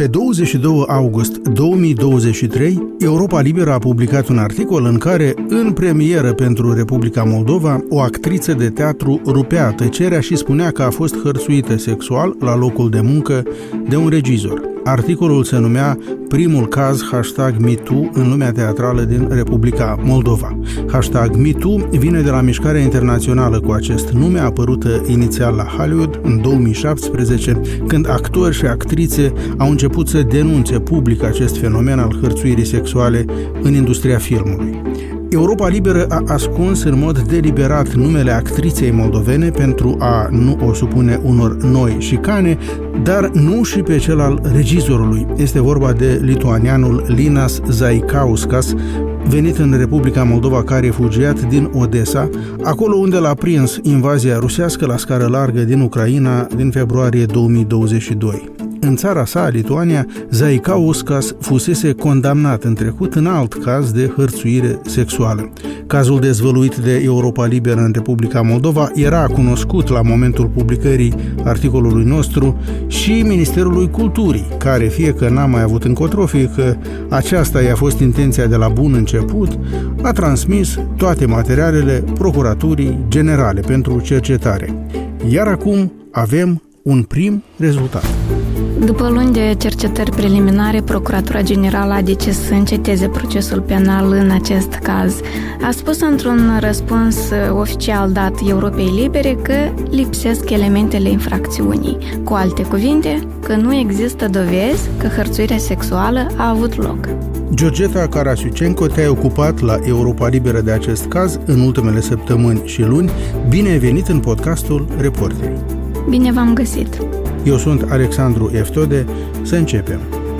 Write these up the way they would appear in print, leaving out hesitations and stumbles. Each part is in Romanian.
Pe 22 august 2023, Europa Liberă a publicat un articol în care, în premieră pentru Republica Moldova, o actriță de teatru rupea tăcerea și spunea că a fost hărțuită sexual la locul de muncă de un regizor. Articolul se numea Primul caz #MeToo în lumea teatrală din Republica Moldova. #MeToo vine de la mișcarea internațională cu acest nume, apărută inițial la Hollywood în 2017, când actori și actrițe au început să denunțe public acest fenomen al hărțuirii sexuale în industria filmului. Europa Liberă a ascuns în mod deliberat numele actriței moldovene pentru a nu o supune unor noi șicane, dar nu și pe cel al regizorului. Este vorba de lituanianul Linas Zaikauskas, venit în Republica Moldova ca refugiat din Odessa, acolo unde l-a prins invazia rusească la scară largă din Ucraina din februarie 2022. În țara sa, Lituania, Zaikauskas fusese condamnat în trecut în alt caz de hărțuire sexuală. Cazul dezvăluit de Europa Liberă în Republica Moldova era cunoscut la momentul publicării articolului nostru și Ministerului Culturii, care, fie că n-a mai avut încotro, fie că aceasta i-a fost intenția de la bun început, a transmis toate materialele Procuraturii Generale pentru cercetare. Iar acum avem un prim rezultat. După luni de cercetări preliminare, Procuratura Generală a decis să înceteze procesul penal în acest caz. A spus într-un răspuns oficial dat Europei Libere că lipsesc elementele infracțiunii. Cu alte cuvinte, că nu există dovezi că hărțuirea sexuală a avut loc. Georgeta Karasiucenko, te-ai ocupat la Europa Liberă de acest caz în ultimele săptămâni și luni. Bine ai venit în podcastul Reporterii. Bine v-am găsit! Eu sunt Alexandru Eftode. Să începem.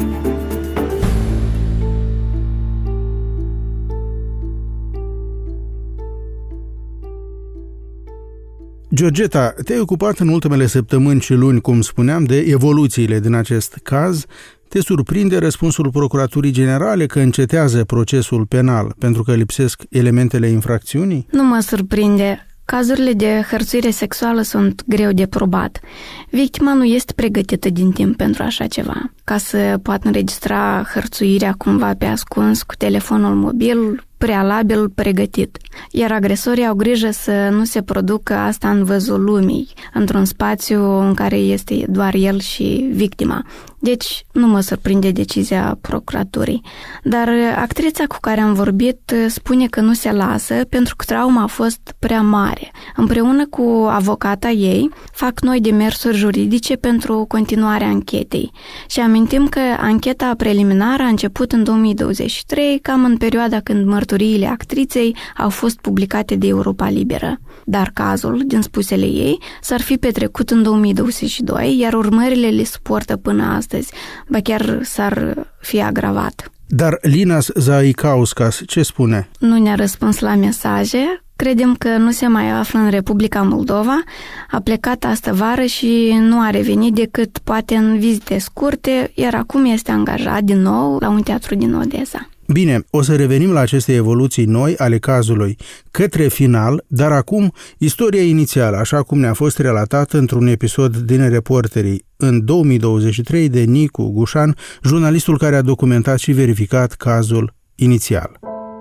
Georgeta, te-ai ocupat în ultimele săptămâni și luni, cum spuneam, de evoluțiile din acest caz. Te surprinde răspunsul Procuraturii Generale că încetează procesul penal pentru că lipsesc elementele infracțiunii? Nu mă surprinde. Cazurile de hărțuire sexuală sunt greu de probat. Victima nu este pregătită din timp pentru așa ceva. Ca să poată înregistra hărțuirea cumva pe ascuns cu telefonul mobil, prealabil pregătit. Iar agresorii au grijă să nu se producă asta în văzul lumii, într-un spațiu în care este doar el și victima. Deci nu mă surprinde decizia procuraturii. Dar actrița cu care am vorbit spune că nu se lasă pentru că trauma a fost prea mare. Împreună cu avocata ei fac noi demersuri juridice pentru continuarea anchetei. Și amintim că ancheta preliminară a început în 2023, cam în perioada când mărturiile actriței au fost publicate de Europa Liberă. Dar cazul, din spusele ei, s-ar fi petrecut în 2022, iar urmările le suportă până astăzi. Ba chiar s-ar fi agravat. Dar Linas Zaikauskas ce spune? Nu ne-a răspuns la mesaje. Credem că nu se mai află în Republica Moldova, a plecat astă vară și nu a revenit decât poate în vizite scurte, iar acum este angajat din nou la un teatru din Odessa. Bine, o să revenim la aceste evoluții noi ale cazului către final, dar acum istoria inițială, așa cum ne-a fost relatată într-un episod din Reporterii în 2023 de Nicu Gușan, jurnalistul care a documentat și verificat cazul inițial.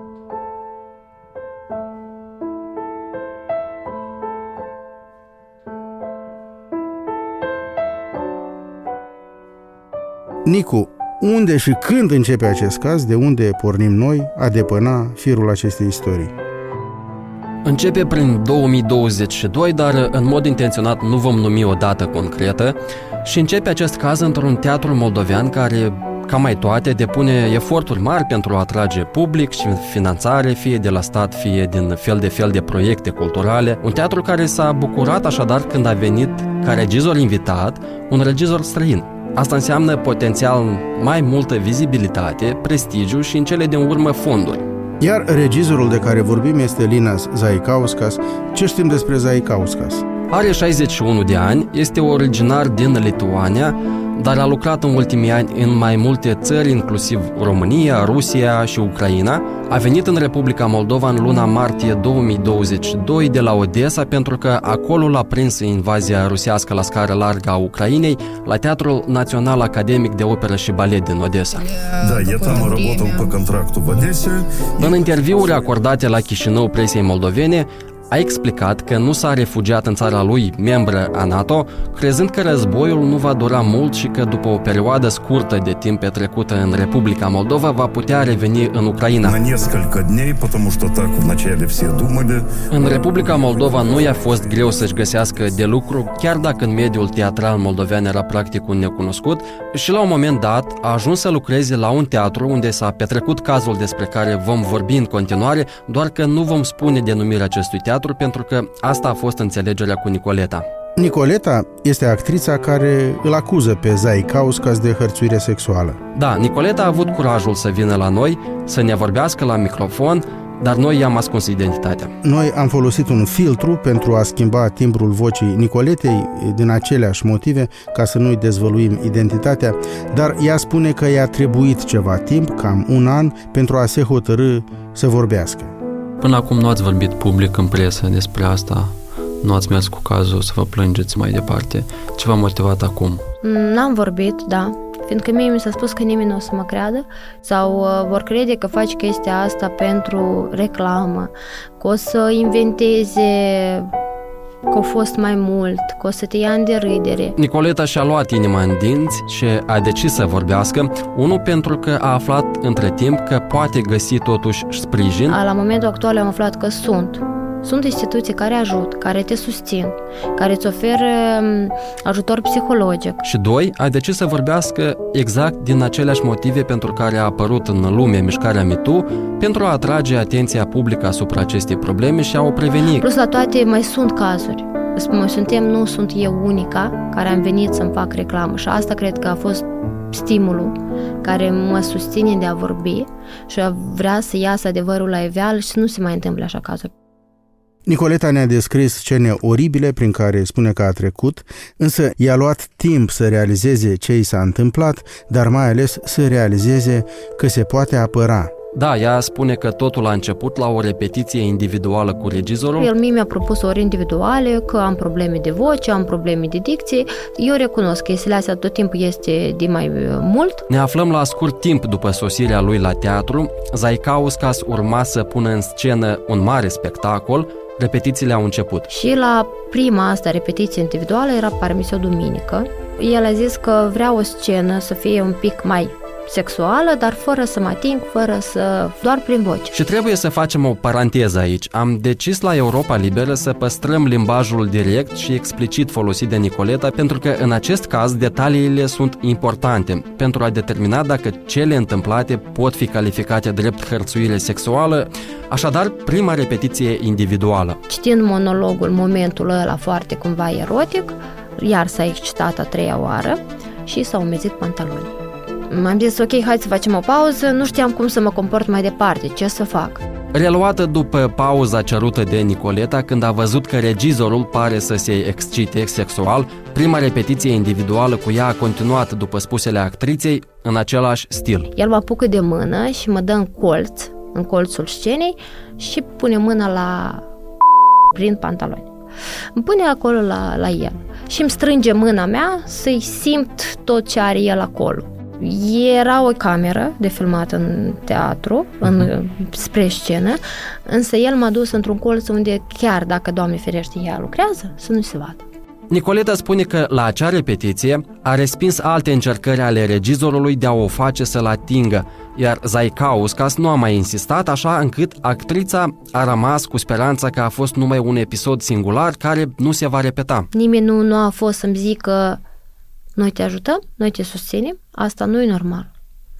Nicu, unde și când începe acest caz? De unde pornim noi a depăna firul acestei istorii? Începe prin 2022, dar în mod intenționat nu vom numi o dată concretă și începe acest caz într-un teatru moldovean care, ca mai toate, depune eforturi mari pentru a atrage public și finanțare, fie de la stat, fie din fel de proiecte culturale. Un teatru care s-a bucurat așadar când a venit ca regizor invitat un regizor străin. Asta înseamnă potențial mai multă vizibilitate, prestigiu și în cele din urmă fonduri. Iar regizorul de care vorbim este Linas Zaikauskas. Ce știm despre Zaikauskas? Are 61 de ani, este originar din Lituania, dar a lucrat în ultimii ani în mai multe țări, inclusiv România, Rusia și Ucraina. A venit în Republica Moldova în luna martie 2022 de la Odessa pentru că acolo l-a prins invazia rusească la scară largă a Ucrainei la Teatrul Național Academic de Operă și Balet din Odessa. Da, eu tam работал pe contractul в Одессе. În interviuri acordate la Chișinău presei moldovene, a explicat că nu s-a refugiat în țara lui, membră a NATO, crezând că războiul nu va dura mult și că după o perioadă scurtă de timp petrecută în Republica Moldova va putea reveni în Ucraina. În Republica Moldova nu i-a fost greu să-și găsească de lucru, chiar dacă în mediul teatral moldovean era practic un necunoscut, și la un moment dat a ajuns să lucreze la un teatru unde s-a petrecut cazul despre care vom vorbi în continuare, doar că nu vom spune denumirea acestui teatru, pentru că asta a fost înțelegerea cu Nicoleta. Nicoleta este actrița care îl acuză pe Zaikauskas de hărțuire sexuală. Da, Nicoleta a avut curajul să vină la noi, să ne vorbească la microfon, dar noi i-am ascuns identitatea. Noi am folosit un filtru pentru a schimba timbrul vocii Nicoletei din aceleași motive, ca să nu-i dezvăluim identitatea, dar ea spune că i-a trebuit ceva timp, cam un an, pentru a se hotărî să vorbească. Până acum nu ați vorbit public în presă despre asta, nu ați mers cu cazul să vă plângeți mai departe. Ce v-a motivat acum? N-am vorbit, da, fiindcă mie mi s-a spus că nimeni nu o să mă creadă sau vor crede că faci chestia asta pentru reclamă, că o să inventeze că a fost mai mult, că o să te ia în derâdere. Nicoleta și-a luat inima în dinți și a decis să vorbească, unul pentru că a aflat între timp că poate găsi totuși sprijin. La momentul actual am aflat că sunt instituții care ajută, care te susțin, care îți oferă ajutor psihologic. Și doi, a decis să vorbească exact din aceleași motive pentru care a apărut în lume mișcarea MeToo, pentru a atrage atenția publică asupra acestei probleme și a o preveni. Plus la toate mai sunt cazuri. Nu sunt eu unica care am venit să-mi fac reclamă și asta cred că a fost stimulul care mă susține de a vorbi și a vrea să iasă adevărul la iveală și să nu se mai întâmple așa cazuri. Nicoleta ne-a descris scene oribile prin care spune că a trecut, însă i-a luat timp să realizeze ce i s-a întâmplat, dar mai ales să realizeze că se poate apăra. Da, ea spune că totul a început la o repetiție individuală cu regizorul. El mi-a propus ori individuale, că am probleme de voce, am probleme de dicție. Eu recunosc că chestiile astea tot timpul este de mai mult. Ne aflăm la scurt timp după sosirea lui la teatru. Zaikauskas urma să pună în scenă un mare spectacol. Repetițiile au început. Și la prima asta repetiție individuală era parmise o duminică. El a zis că vrea o scenă să fie un pic mai sexuală, dar fără să mă ating, doar prin voce. Și trebuie să facem o paranteză aici. Am decis la Europa Liberă să păstrăm limbajul direct și explicit folosit de Nicoleta, pentru că în acest caz detaliile sunt importante pentru a determina dacă cele întâmplate pot fi calificate drept hărțuire sexuală. Așadar, prima repetiție individuală. Citind monologul, momentul ăla foarte cumva erotic, iar s-a excitat a treia oară și s-au umezit pantaloni. M-am zis, ok, hai să facem o pauză, nu știam cum să mă comport mai departe, ce să fac. Reluată după pauza cerută de Nicoleta, când a văzut că regizorul pare să se excite sexual, prima repetiție individuală cu ea a continuat, după spusele actriței, în același stil. El mă apucă de mână și mă dă în colțul scenei și pune mâna prin pantaloni. Îmi pune acolo la el și îmi strânge mâna mea să-i simt tot ce are el acolo. Era o cameră de filmat în teatru, spre scenă, însă el m-a dus într-un colț unde chiar dacă, Doamne ferește, ea lucrează, să nu se vadă. Nicoleta spune că la acea repetiție a respins alte încercări ale regizorului de a o face să-l atingă, iar Zaikauskas nu a mai insistat, așa încât actrița a rămas cu speranța că a fost numai un episod singular care nu se va repeta. Nimeni nu a fost să-mi zică noi te ajutăm, noi te susținem, asta nu e normal.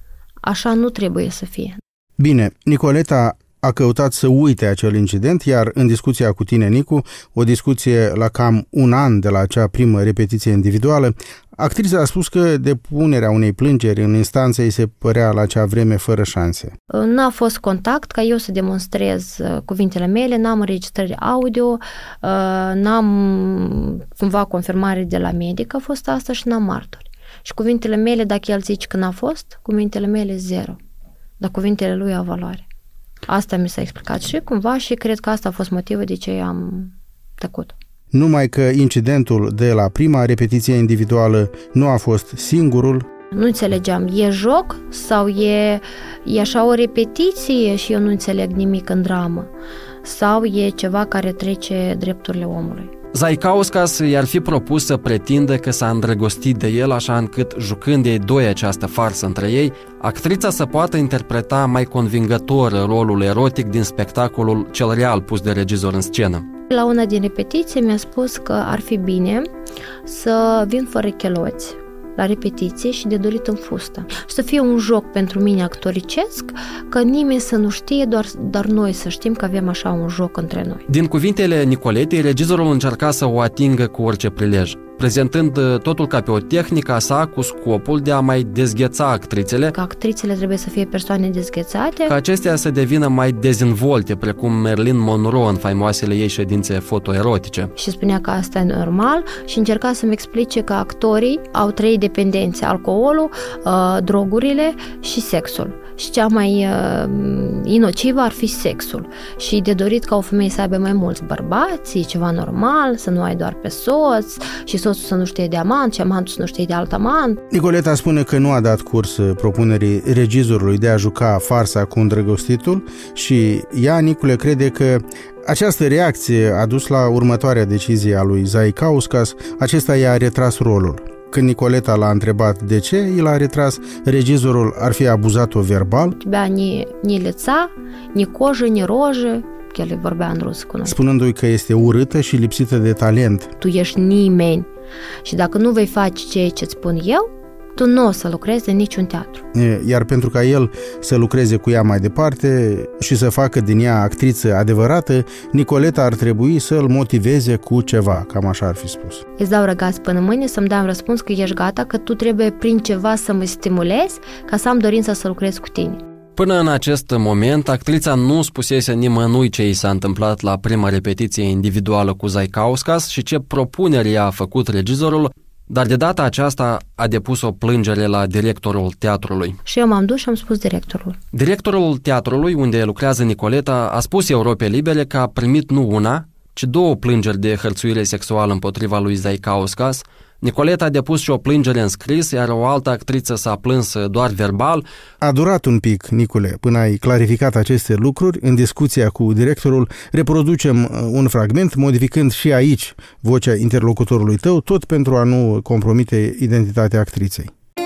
Așa nu trebuie să fie. Bine, Nicoleta a căutat să uite acel incident, iar în discuția cu tine, Nicu, o discuție la cam un an de la acea primă repetiție individuală, actrița a spus că depunerea unei plângeri în instanță îi se părea la acea vreme fără șanse. N-a fost contact ca eu să demonstrez cuvintele mele, n-am înregistrări audio, n-am cumva confirmare de la medic, a fost asta și n-am martori. Și cuvintele mele, dacă el zice că n-a fost, cuvintele mele 0. Dar cuvintele lui au valoare. Asta mi s-a explicat și cumva și cred că asta a fost motivul de ce am tăcut. Numai că incidentul de la prima repetiție individuală nu a fost singurul. Nu înțelegeam, e joc sau e așa o repetiție și eu nu înțeleg nimic în dramă? Sau e ceva care trece drepturile omului? Zaikauskas i-ar fi propus să pretindă că s-a îndrăgostit de el, așa încât, jucând ei doi această farsă între ei, actrița să poată interpreta mai convingător rolul erotic din spectacolul cel real pus de regizor în scenă. La una din repetiții mi-a spus că ar fi bine să vin fără cheloți la repetiție și de dorit în fustă. Și să fie un joc pentru mine actoricesc, că nimeni să nu știe, doar noi să știm că avem așa un joc între noi. Din cuvintele Nicoletei, regizorul încerca să o atingă cu orice prilej, prezentând totul ca pe o tehnică a sa cu scopul de a mai dezgheța actrițele, că actrițele trebuie să fie persoane dezghețate, ca acestea să devină mai dezvolte, precum Marilyn Monroe în faimoasele ei ședințe fotoerotice. Și spunea că asta e normal și încerca să-mi explice că actorii au 3 dependențe: alcoolul, drogurile și sexul. Și cea mai inocivă ar fi sexul. Și de dorit ca o femeie să aibă mai mulți bărbați, e ceva normal, să nu ai doar pe soț și soțul să nu știe de amant și amantul să nu știe de alt amant. Nicoleta spune că nu a dat curs propunerii regizorului de a juca farsa cu îndrăgostitul și ea, Nicule, crede că această reacție a dus la următoarea decizie a lui Zaikauskas. Acesta i-a retras rolul. Când Nicoleta l-a întrebat de ce, el a retras, regizorul ar fi abuzat-o verbal. Bea ni lița, ni cojă, ni rojă, el îi vorbea în rusă cu noi. Spunându-i că este urâtă și lipsită de talent. Tu ești nimeni și dacă nu vei face ceea ce îți spun eu, tu nu o să lucrezi în niciun teatru. Iar pentru ca el să lucreze cu ea mai departe și să facă din ea actriță adevărată, Nicoleta ar trebui să-l motiveze cu ceva, cam așa ar fi spus. Îți dau răgaz până mâine să-mi dai un răspuns că ești gata, că tu trebuie prin ceva să mă stimulezi ca să am dorința să lucrez cu tine. Până în acest moment, actrița nu spusese nimănui ce i s-a întâmplat la prima repetiție individuală cu Zaikauskas și ce propunere i-a făcut regizorul, dar de data aceasta a depus o plângere la directorul teatrului. Și eu m-am dus și am spus directorul. Directorul teatrului, unde lucrează Nicoleta, a spus Europei Libere că a primit nu una, ci 2 plângeri de hărțuire sexuală împotriva lui Zaikauskas. Nicoleta a depus și o plângere în scris, iar o altă actriță s-a plâns doar verbal. A durat un pic, Nicule, până ai clarificat aceste lucruri. În discuția cu directorul reproducem un fragment, modificând și aici vocea interlocutorului tău, tot pentru a nu compromite identitatea actriței.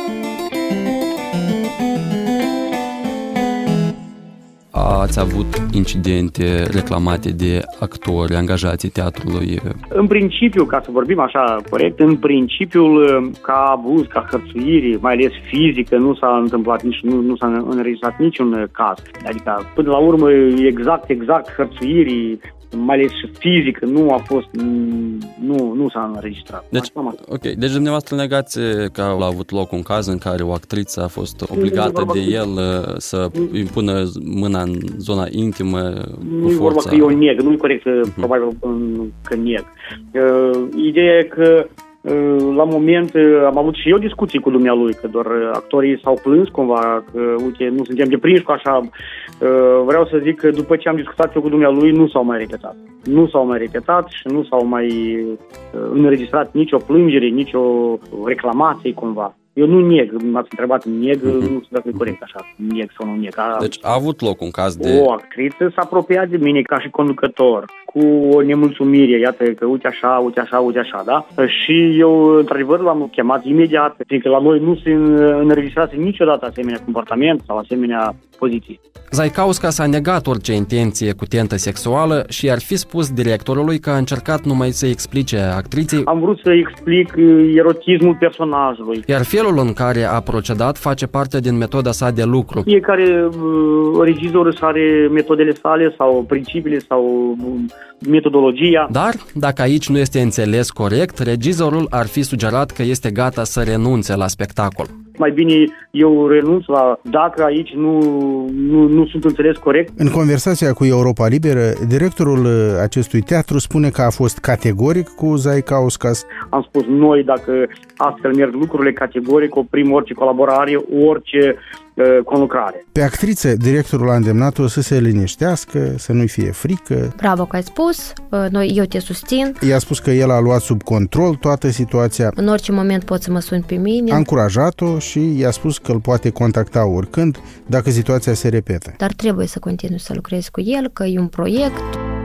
Ați avut incidente reclamate de actori, angajații teatrului? În principiu, ca să vorbim așa corect, în principiul ca abuz, ca hărțuire, mai ales fizică, nu s-a întâmplat nu s-a înregistrat niciun caz. Adică, până la urmă, exact hărțuirii, mai ales fizică, nu a fost, nu s-a înregistrat. Deci dumneavoastră negați că a avut loc un caz în care o actriță a fost obligată de el să îi pună mâna în zona intimă cu forța. Nu e vorba că eu neg, nu e corect probabil că neg. Ideea e că la moment am avut și eu discuții cu dumnealui, că doar actorii s-au plâns cumva, că uite, nu suntem deprinși cu așa. Vreau să zic că după ce am discutat eu cu dumnealui, nu s-au mai repetat. Nu s-au mai repetat și nu s-au mai înregistrat nicio plângere, nicio reclamație cumva. Eu nu neg, m-ați întrebat, neg, nu știu dacă e corect așa, neg sau nu neg. Deci a avut loc un caz de... O actriță s-a apropiat de mine ca și conducător, cu o nemulțumire, iată că uite așa, da? Și eu, într-adevăr, l-am chemat imediat, fiindcă la noi nu se înregistrase niciodată asemenea comportament sau asemenea poziții. Zaikauskas a negat orice intenție cu tentă sexuală și ar fi spus directorului că a încercat numai să explice actriței. Am vrut să explic erotismul personajului. Iar felul în care a procedat face parte din metoda sa de lucru. Fiecare regizor își are metodele sale sau principiile sau metodologia. Dar, dacă aici nu este înțeles corect, regizorul ar fi sugerat că este gata să renunțe la spectacol. Mai bine eu renunț dacă aici nu sunt înțeles corect. În conversația cu Europa Liberă, directorul acestui teatru spune că a fost categoric cu Zaikauskas. Am spus, noi dacă astfel merg lucrurile categoric, oprim orice colaborare, orice conlucrare. Pe actriță, directorul a îndemnat-o să se liniștească, să nu-i fie frică. Bravo că ai spus, eu te susțin. I-a spus că el a luat sub control toată situația. În orice moment poți să mă suni pe mine. A încurajat-o și i-a spus că îl poate contacta oricând dacă situația se repetă. Dar trebuie să continui să lucrezi cu el, că e un proiect.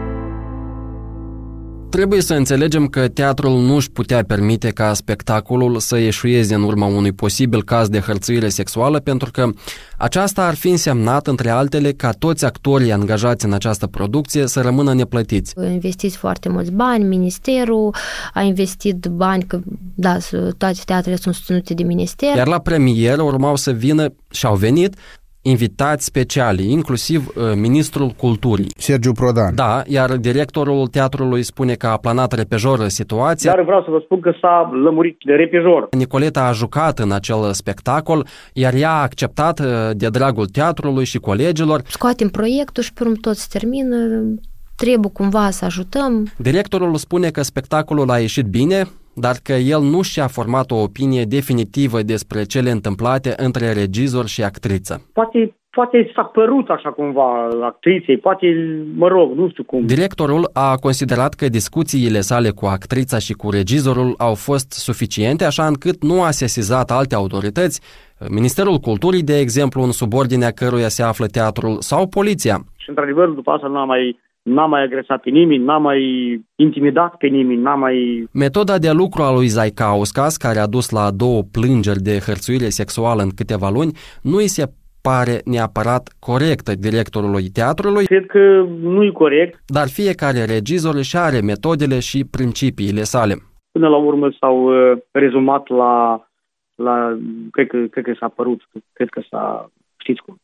Trebuie să înțelegem că teatrul nu își putea permite ca spectacolul să eșueze în urma unui posibil caz de hărțuire sexuală, pentru că aceasta ar fi însemnat, între altele, ca toți actorii angajați în această producție să rămână neplătiți. Investiți foarte mulți bani, ministerul a investit bani, că da, toate teatrele sunt susținute de minister. Iar la premieră urmau să vină și au venit invitați speciali, inclusiv ministrul culturii. Sergiu Prodan. Da, iar directorul teatrului spune că a planat repejor situația. Dar vreau să vă spun că s-a lămurit de repejor. Nicoleta a jucat în acel spectacol, iar ea a acceptat de dragul teatrului și colegilor. Scoatem proiectul și pe urmă tot se termină. Trebuie cumva să ajutăm. Directorul spune că spectacolul a ieșit bine, dar că el nu și-a format o opinie definitivă despre cele întâmplate între regizor și actriță. Poate s-a părut așa cumva actriței, poate, nu știu cum. Directorul a considerat că discuțiile sale cu actrița și cu regizorul au fost suficiente, așa încât nu a sesizat alte autorități, Ministerul Culturii, de exemplu, în subordinea căruia se află teatrul, sau poliția. Și într-adevăr, după asta n-a mai agresat pe nimeni, n-a mai intimidat pe nimeni, n-a mai... Metoda de lucru a lui Zaikauskas, care a dus la 2 plângeri de hărțuire sexuală în câteva luni, nu îi se pare neapărat corectă directorului teatrului. Cred că nu e corect. Dar fiecare regizor își are metodele și principiile sale. Până la urmă s-au rezumat la cred că s-a părut, cred că s-a... știți cum.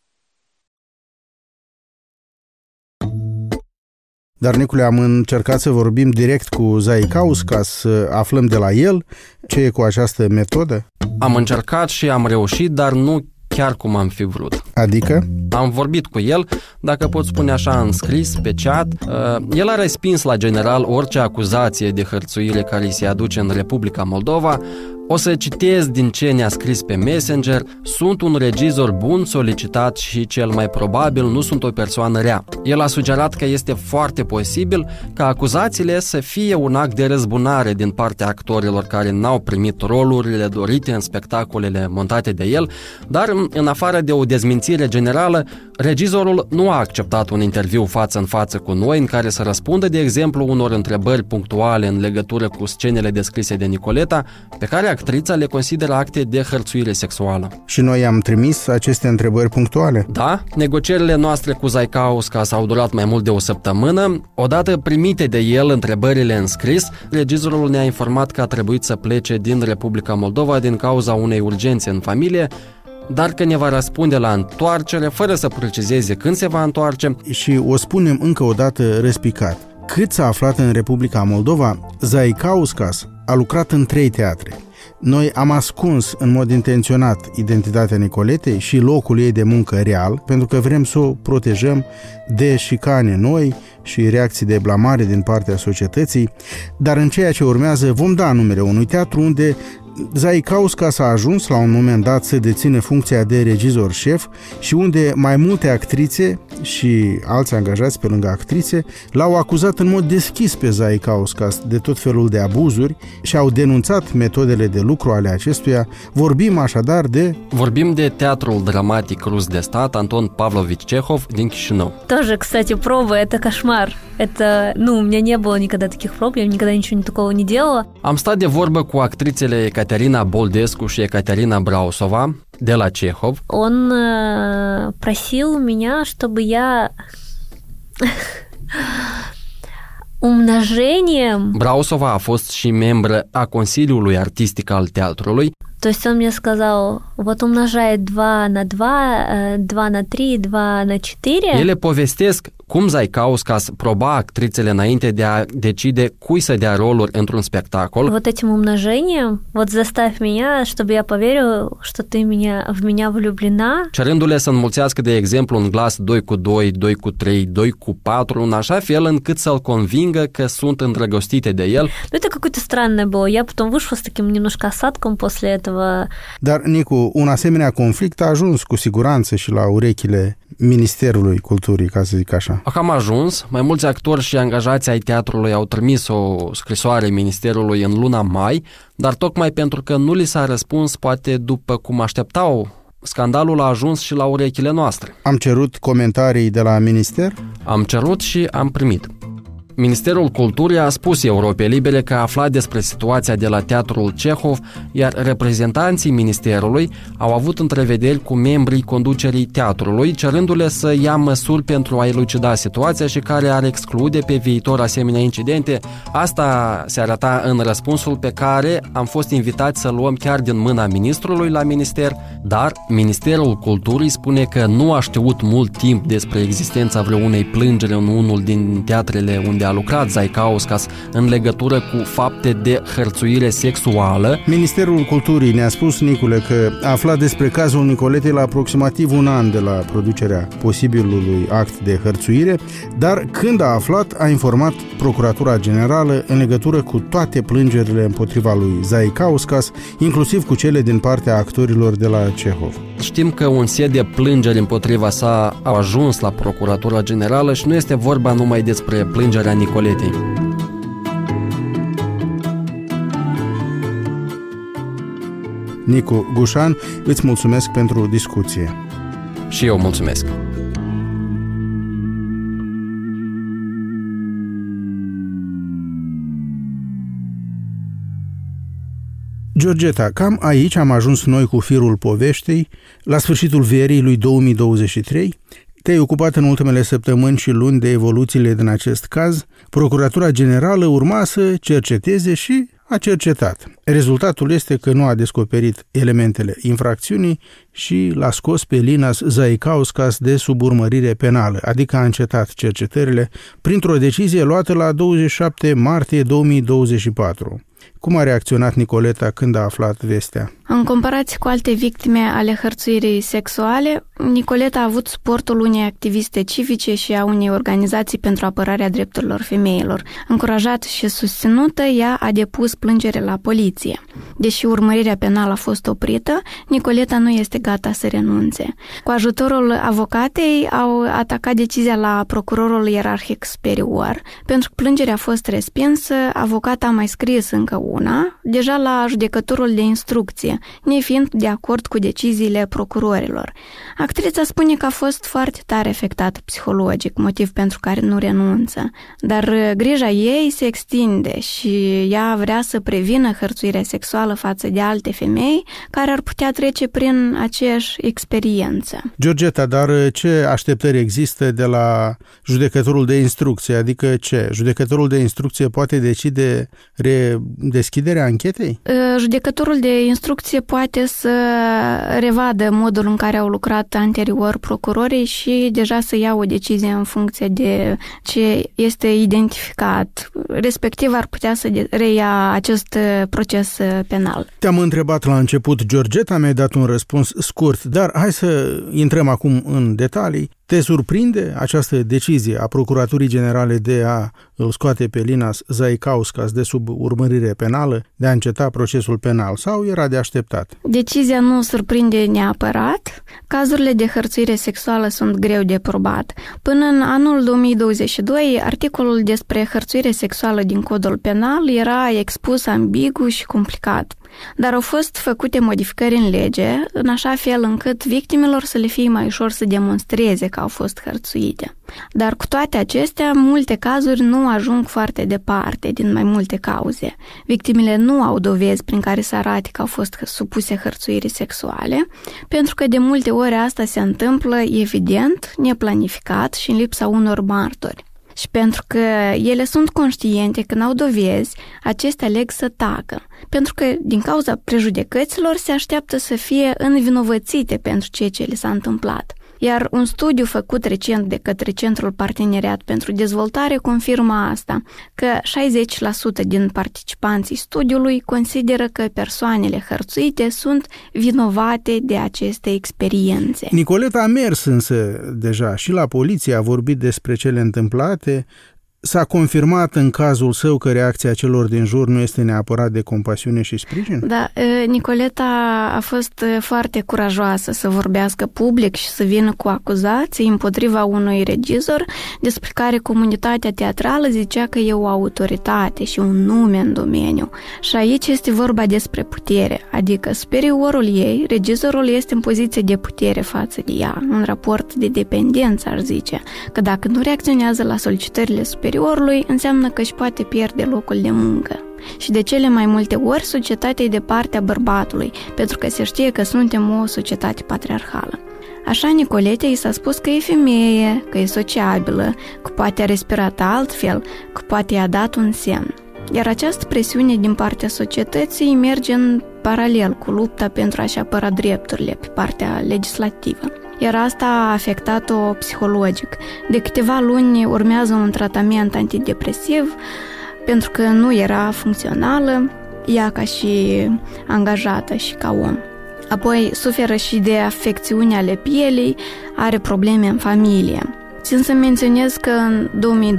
Dar, Nicule, am încercat să vorbim direct cu Zaikauskas, să aflăm de la el ce e cu această metodă. Am încercat și am reușit, dar nu chiar cum am fi vrut. Adică? Am vorbit cu el, dacă pot spune așa în scris, pe chat. El a respins la general orice acuzație de hărțuire care îi se aduce în Republica Moldova. O să citez din ce ne-a scris pe Messenger. Sunt un regizor bun, solicitat și cel mai probabil nu sunt o persoană rea. El a sugerat că este foarte posibil ca acuzațiile să fie un act de răzbunare din partea actorilor care n-au primit rolurile dorite în spectacolele montate de el, dar în afară de o dezmințire generală, regizorul nu a acceptat un interviu față în față cu noi în care să răspundă, de exemplu, unor întrebări punctuale în legătură cu scenele descrise de Nicoleta, pe care actrița le consideră acte de hărțuire sexuală. Și noi am trimis aceste întrebări punctuale? Da, negocierile noastre cu Zaikauskas au durat mai mult de o săptămână. Odată primite de el întrebările în scris, regizorul ne-a informat că a trebuit să plece din Republica Moldova din cauza unei urgențe în familie, dar că ne va răspunde la întoarcere, fără să precizeze când se va întoarce. Și o spunem încă o dată răspicat. Cât s-a aflat în Republica Moldova, Zaikauskas a lucrat în 3 teatre. Noi am ascuns în mod intenționat identitatea Nicoletei și locul ei de muncă real, pentru că vrem să o protejăm de șicane noi și reacții de blamare din partea societății, dar în ceea ce urmează vom da numele unui teatru unde Zaikauskas a ajuns la un moment dat să dețină funcția de regizor șef și unde mai multe actrițe și alți angajați pe lângă actrițe l-au acuzat în mod deschis pe Zaikauskas de tot felul de abuzuri și au denunțat metodele de lucru ale acestuia. Vorbim de Teatrul Dramatic Rus de Stat Anton Pavlovich Чехов din Chișinău. Тоже, кстати, пробы — это кошмар. Это, у меня не было никогда таких проб, я никогда ничего такого не делала. Am stat de vorbă cu actrițele Ecaterina Boldescu și Ecaterina Brausova de la Чехов. Он просил меня, чтобы я умножением... Brausova a fost și membră a Consiliului Artistic al Teatrului. То есть он мне сказал, вот умножай 2 на 2, 2 на 3, 2 на 4. Ele povestesc cum Zaikauskas proba actrițele înainte de a decide cui să dea roluri într-un spectacol. Вот этим умножением, вот заставь меня, чтобы я поверил, что ты в меня влюблена. Cerându-le să înmulțească, de exemplu, un glas 2 cu 2, 2 cu 3, 2 cu 4, în așa fel încât să-l convingă că sunt îndrăgostite de el. Ну, это какое-то странное было. Я потом вышла с таким немножко осадком после этого. Dar, Nicu, un asemenea conflict a ajuns cu siguranță și la urechile Ministerului Culturii, ca să zic așa. Am ajuns. Mai mulți actori și angajați ai teatrului au trimis o scrisoare Ministerului în luna mai, dar tocmai pentru că nu li s-a răspuns, poate după cum așteptau, scandalul a ajuns și la urechile noastre. Am cerut comentarii de la minister? Am cerut și am primit. Ministerul Culturii a spus Europei Libere că a aflat despre situația de la Teatrul Cehov, iar reprezentanții ministerului au avut întrevederi cu membrii conducerii teatrului, cerându-le să ia măsuri pentru a elucida situația și care ar exclude pe viitor asemenea incidente. Asta se arăta în răspunsul pe care am fost invitați să luăm chiar din mâna ministrului la minister, dar Ministerul Culturii spune că nu a știut mult timp despre existența vreunei plângeri în unul din teatrele unde a lucrat Zaikauskas în legătură cu fapte de hărțuire sexuală. Ministerul Culturii ne-a spus, Nicule, că a aflat despre cazul Nicoletei la aproximativ un an de la producerea posibilului act de hărțuire, dar când a aflat, a informat Procuratura Generală în legătură cu toate plângerile împotriva lui Zaikauskas, inclusiv cu cele din partea actorilor de la Cehov. Știm că un set de plângeri împotriva sa a ajuns la Procuratura Generală și nu este vorba numai despre plângerea Nicoletei. Nicu Gușan, îți mulțumesc pentru discuție. Și eu mulțumesc. Georgeta, cam aici am ajuns noi cu firul poveștii, la sfârșitul verii lui 2023. Te-ai ocupat în ultimele săptămâni și luni de evoluțiile din acest caz. Procuratura Generală urma să cerceteze și a cercetat. Rezultatul este că nu a descoperit elementele infracțiunii și l-a scos pe Linas Zaikauskas de sub urmărire penală, adică a încetat cercetările printr-o decizie luată la 27 martie 2024. Cum a reacționat Nicoleta când a aflat vestea? În comparație cu alte victime ale hărțuirii sexuale, Nicoleta a avut suportul unei activiste civice și a unei organizații pentru apărarea drepturilor femeilor. Încurajată și susținută, ea a depus plângere la poliție. Deși urmărirea penală a fost oprită, Nicoleta nu este gata să renunțe. Cu ajutorul avocatei au atacat decizia la procurorul ierarhic superior. Pentru că plângerea a fost respinsă, avocata a mai scris încă una, deja la judecătorul de instrucție, nefiind de acord cu deciziile procurorilor. Actrița spune că a fost foarte tare afectată psihologic, motiv pentru care nu renunță, dar grija ei se extinde și ea vrea să prevină hărțuirea sexuală față de alte femei care ar putea trece prin aceeași experiență. Georgeta, dar ce așteptări există de la judecătorul de instrucție? Adică ce? Judecătorul de instrucție poate decide deschiderea anchetei? Judecătorul de instrucție poate să revadă modul în care au lucrat anterior procurorii și deja să ia o decizie în funcție de ce este identificat. Respectiv ar putea să reia acest proces penal. Te-am întrebat la început, Georgeta, mi-ai dat un răspuns scurt, dar hai să intrăm acum în detalii. Te surprinde această decizie a Procuraturii Generale de a îl scoate pe Linas Zaikauskas de sub urmărire penală, de a înceta procesul penal, sau era de așteptat? Decizia nu surprinde neapărat. Cazurile de hărțuire sexuală sunt greu de probat. Până în anul 2022, articolul despre hărțuire sexuală din Codul Penal era expus ambigu și complicat. Dar au fost făcute modificări în lege, în așa fel încât victimelor să le fie mai ușor să demonstreze că au fost hărțuite. Dar cu toate acestea, multe cazuri nu ajung foarte departe din mai multe cauze. Victimele nu au dovezi prin care să arate că au fost supuse hărțuirii sexuale, pentru că de multe ori asta se întâmplă evident, neplanificat și în lipsa unor martori. Și pentru că ele sunt conștiente că n-au dovezi, acestea aleg să tacă. Pentru că, din cauza prejudecăților, se așteaptă să fie învinovățite pentru ceea ce le s-a întâmplat. Iar un studiu făcut recent de către Centrul Parteneriat pentru Dezvoltare confirmă asta, că 60% din participanții studiului consideră că persoanele hărțuite sunt vinovate de aceste experiențe. Nicoleta a mers însă deja și la poliție, a vorbit despre cele întâmplate. S-a confirmat în cazul său că reacția celor din jur nu este neapărat de compasiune și sprijin? Da, Nicoleta a fost foarte curajoasă să vorbească public și să vină cu acuzații împotriva unui regizor despre care comunitatea teatrală zicea că e o autoritate și un nume în domeniu. Și aici este vorba despre putere, adică superiorul ei, regizorul, este în poziție de putere față de ea, în raport de dependență, aș zice, că dacă nu reacționează la solicitările superiorului, înseamnă că își poate pierde locul de muncă. Și de cele mai multe ori, societatea e de partea bărbatului, pentru că se știe că suntem o societate patriarhală. Așa Nicoletei i s-a spus că e femeie, că e sociabilă, că poate a respirat altfel, că poate i-a dat un semn. Iar această presiune din partea societății merge în paralel cu lupta pentru a-și apăra drepturile pe partea legislativă. Iar asta a afectat-o psihologic. De câteva luni urmează un tratament antidepresiv pentru că nu era funcțională, ea ca și angajată și ca om. Apoi suferă și de afecțiuni ale pielii, are probleme în familie. Țin să menționez că în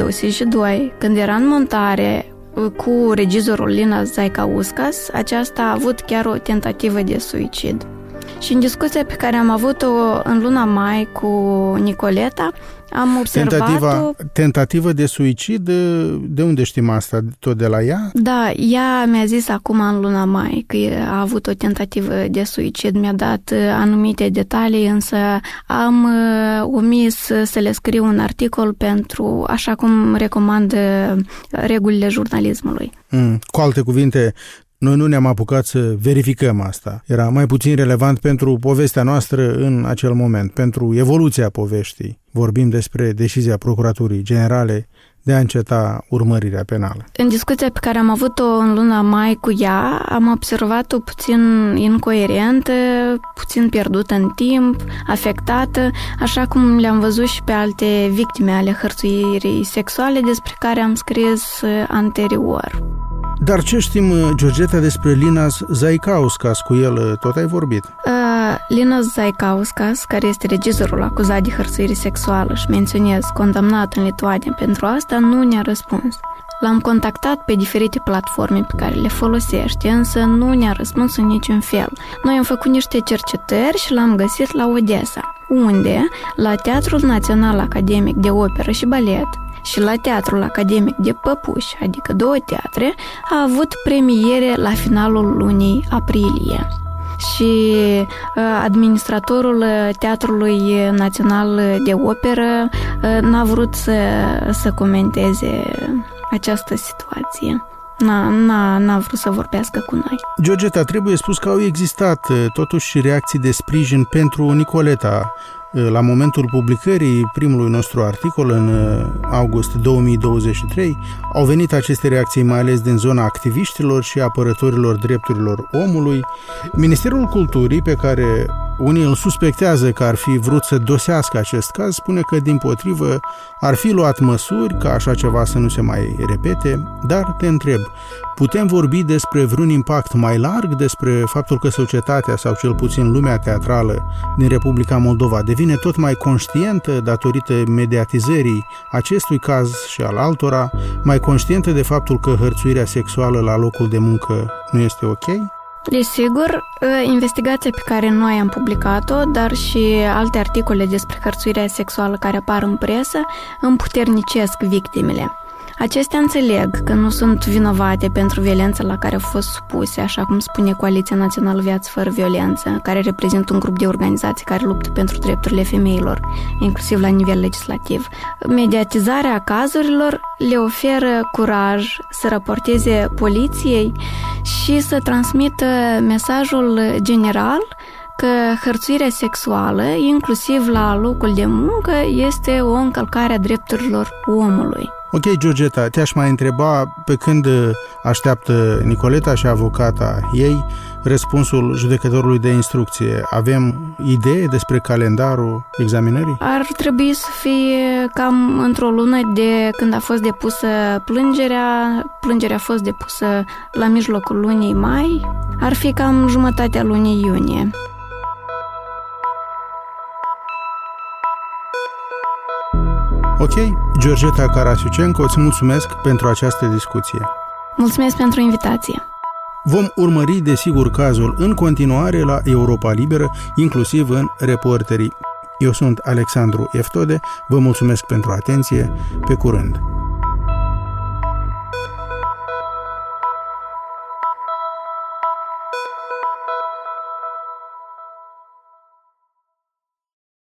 2022, când era în montare cu regizorul Linas Zaikauskas, aceasta a avut chiar o tentativă de suicid. Și în discuția pe care am avut-o în luna mai cu Nicoleta, am observat Tentativă de suicid? De unde știm asta? Tot de la ea? Da, ea mi-a zis acum în luna mai că a avut o tentativă de suicid, mi-a dat anumite detalii, însă am omis să le scriu un articol pentru, așa cum recomandă regulile jurnalismului. Cu alte cuvinte, noi nu ne-am apucat să verificăm asta. Era mai puțin relevant pentru povestea noastră în acel moment, pentru evoluția poveștii. Vorbim despre decizia Procuraturii Generale de a înceta urmărirea penală. În discuția pe care am avut-o în luna mai cu ea, am observat-o puțin incoerentă, puțin pierdută în timp, afectată, așa cum le-am văzut și pe alte victime ale hărțuirii sexuale despre care am scris anterior. Dar ce știm, Georgeta, despre Linas Zaikauskas? Cu el tot ai vorbit? Linas Zaikauskas, care este regizorul acuzat de hărțuire sexuală și menționez, condamnat în Lituania pentru asta, nu ne-a răspuns. L-am contactat pe diferite platforme pe care le folosește, însă nu ne-a răspuns în niciun fel. Noi am făcut niște cercetări și l-am găsit la Odessa, unde, la Teatrul Național Academic de Operă și Balet și la Teatrul Academic de Păpuși, adică 2 teatre, a avut premiere la finalul lunii aprilie. Și administratorul Teatrului Național de Operă n-a vrut să comenteze această situație. N-a vrut să vorbească cu noi. Georgeta, trebuie spus că au existat totuși reacții de sprijin pentru Nicoleta. La momentul publicării primului nostru articol, în august 2023, au venit aceste reacții mai ales din zona activiștilor și apărătorilor drepturilor omului. Ministerul Culturii, pe care unii îl suspectează că ar fi vrut să dosească acest caz, spune că, dimpotrivă, ar fi luat măsuri ca așa ceva să nu se mai repete, dar te întreb, putem vorbi despre vreun impact mai larg, despre faptul că societatea, sau cel puțin lumea teatrală din Republica Moldova, devine tot mai conștientă datorită mediatizării acestui caz și al altora, mai conștientă de faptul că hărțuirea sexuală la locul de muncă nu este ok? Desigur, investigația pe care noi am publicat-o, dar și alte articole despre hărțuirea sexuală care apar în presă, împuternicesc victimele. Acestea înțeleg că nu sunt vinovate pentru violența la care au fost supuse, așa cum spune Coaliția Națională Viață Fără Violență, care reprezintă un grup de organizații care luptă pentru drepturile femeilor, inclusiv la nivel legislativ. Mediatizarea cazurilor le oferă curaj să raporteze poliției și să transmită mesajul general că hărțuirea sexuală, inclusiv la locul de muncă, este o încălcare a drepturilor omului. Ok, Georgeta, te-aș mai întreba, pe când așteaptă Nicoleta și avocata ei răspunsul judecătorului de instrucție, avem idee despre calendarul examinării? Ar trebui să fie cam într-o lună de când a fost depusă plângerea. Plângerea a fost depusă la mijlocul lunii mai. Ar fi cam jumătatea lunii iunie. Ok, Georgeta Karasiucenko, îți mulțumesc pentru această discuție. Mulțumesc pentru invitație. Vom urmări, desigur, cazul în continuare la Europa Liberă, inclusiv în Reporterii. Eu sunt Alexandru Eftode, vă mulțumesc pentru atenție, pe curând!